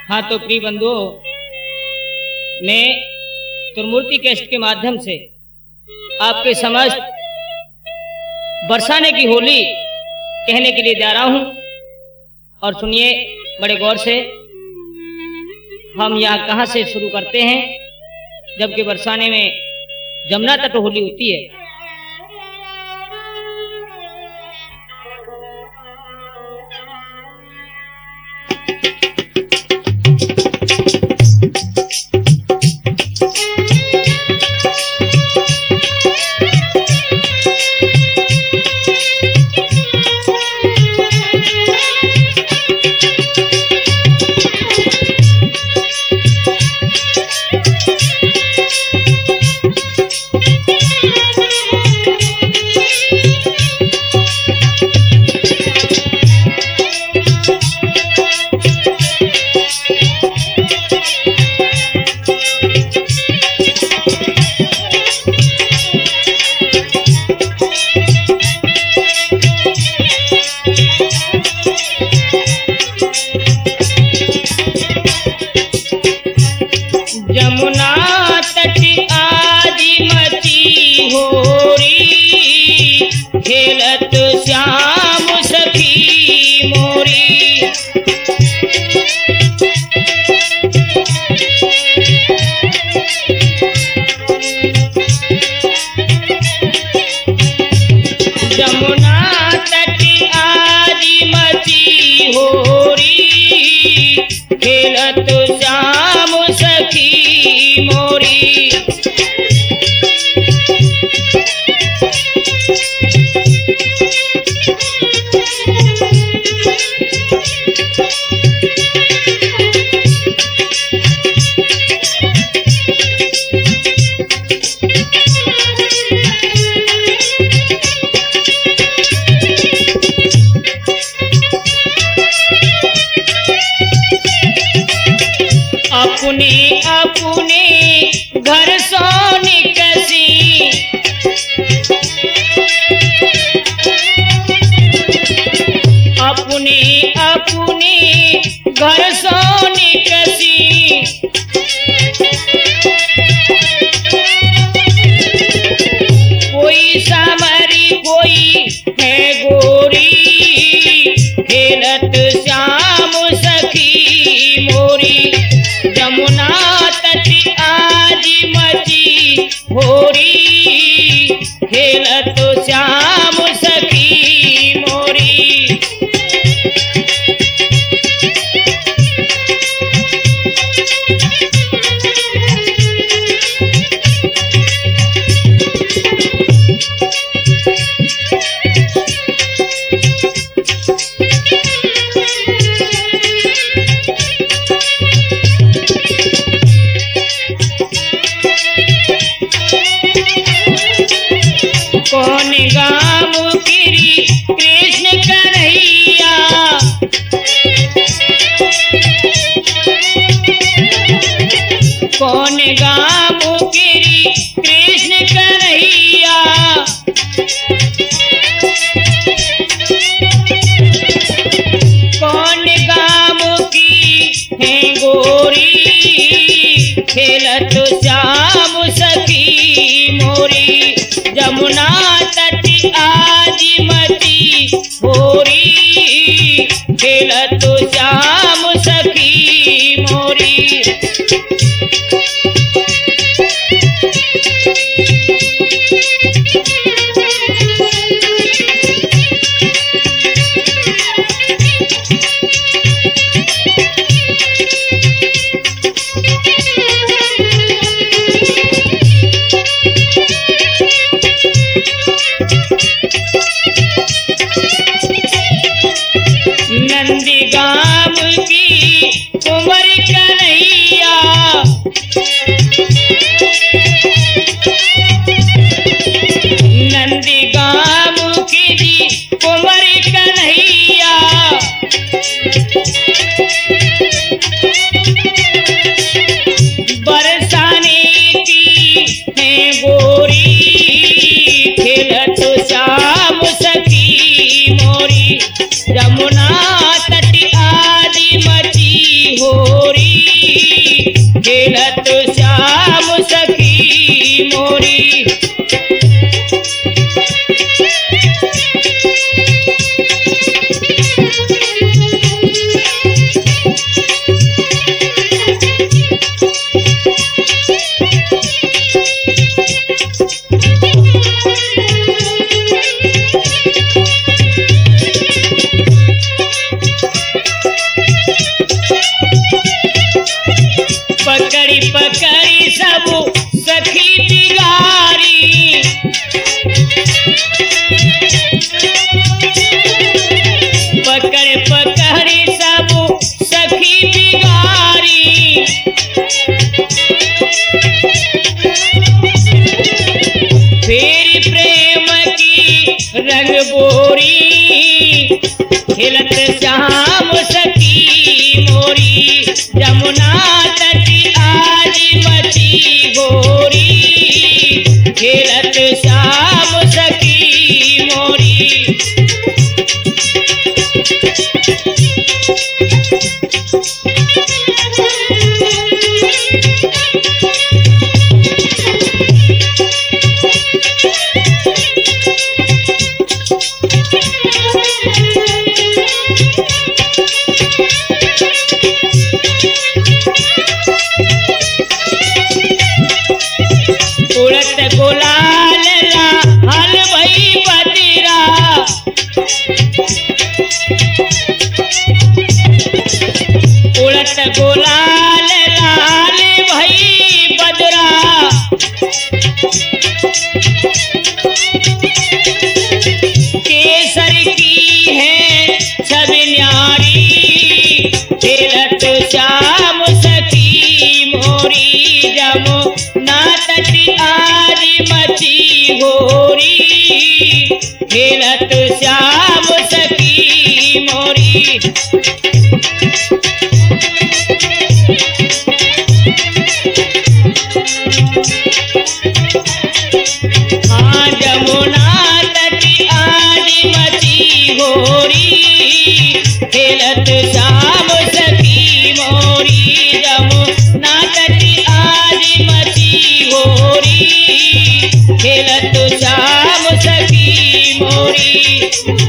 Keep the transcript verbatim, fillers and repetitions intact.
हाँ तो प्रिय बंधुओं, मैं त्रिमूर्ति कैसेट के माध्यम से आपके समस्त बरसाने की होली कहने के लिए जा रहा हूं और सुनिए बड़े गौर से। हम यहाँ कहाँ से शुरू करते हैं, जबकि बरसाने में जमुना तट होली होती है। जमुना तट आज मची होरी, खेलत श्याम सखी मोरी। जमुना तट आज मची होरी, खेलत श्याम सखी मोरी। अपने अपने घर सो निकसी, अपने अपने घर सो निकसी। कोई सामरी कोई है गोरी, खेलत श्याम सखी मोरी। जमुना तट आज मची होरी, खेलत श्याम सखी मोरी। कौन गाम गिरी कृष्ण कन्हैया, कौन गाम गिरी कृष्ण कन्हैया। कौन गाम की है गोरी, खेलत श्याम सखी मोरी। जमुना तट आज मची होरी, खेलत श्याम सखी मोरी। नंदीगाम की कुंवर कन्हैया, नंदीगाम की कुंवर कन्हैया। बरसाने की है गोरी, खेलत श्याम सखी मोरी। जमुना तट आज मची हो खेलत श्याम सखी मोरी। पकड़ी पकड़ी सब सखी बिगारी, पकड़ पकड़ी सब सखी बिगारी। फिर प्रेम की रंग बोरी, खेलत श्याम सखी मोरी। जमुना तट आज मची गोरी, खेलत श्याम सखी मोरी। उड़त गुलाल लाल भई बदरा, उड़त गुलाल लाल भई बदरा। केसर की है छवि न्यारी, खेलत श्याम सखी मोरी। जमुना तट आज मची गोरी, खेलत श्याम सखी मोरी। हाँ जमुना तट आज मची गोरी, खेलत श्याम सखी मोरी। जमुना तट आज मची गोरी, खेलत श्याम सखी मोरी।